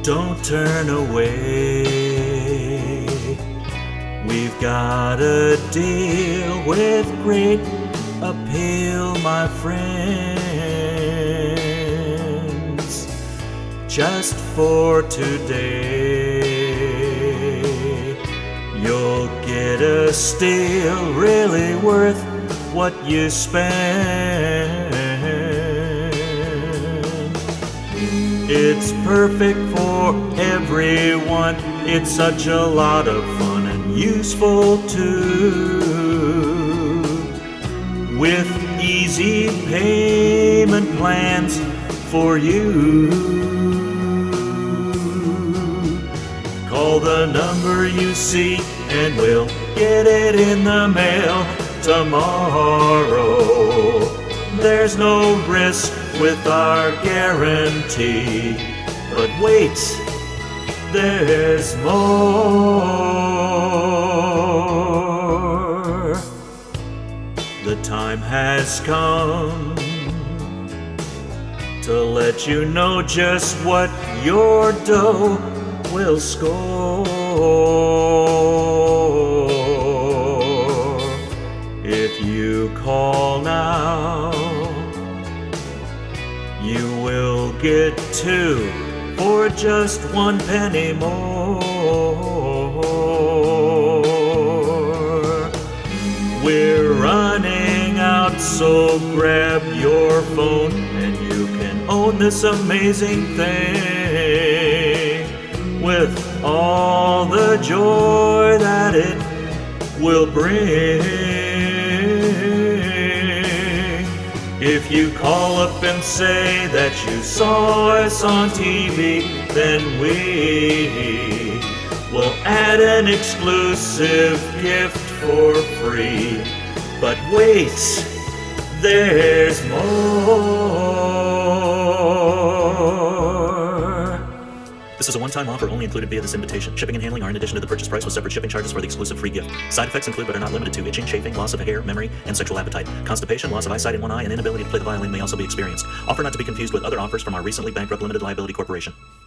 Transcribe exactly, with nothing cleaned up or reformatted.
Don't turn away. We've got a deal with great appeal, my friends, just for today. You'll get a steal really worth what you spend. It's perfect for everyone. It's such a lot of fun and useful too. With easy payment plans for you. Call the number you see and we'll get it in the mail tomorrow. There's no risk with our guarantee. But wait, there's more. The time has come to let you know just what your dough will score. If you call now, you will get two for just one penny more. We're running out, so grab your phone and you can own this amazing thing with all the joy that it will bring. If you call up and say that you saw us on T V, then we will add an exclusive gift for free. But wait, there's more. This is a one-time offer only included via this invitation. Shipping and handling are in addition to the purchase price with separate shipping charges for the exclusive free gift. Side effects include but are not limited to itching, chafing, loss of hair, memory, and sexual appetite. Constipation, loss of eyesight in one eye, and inability to play the violin may also be experienced. Offer not to be confused with other offers from our recently bankrupt limited liability corporation.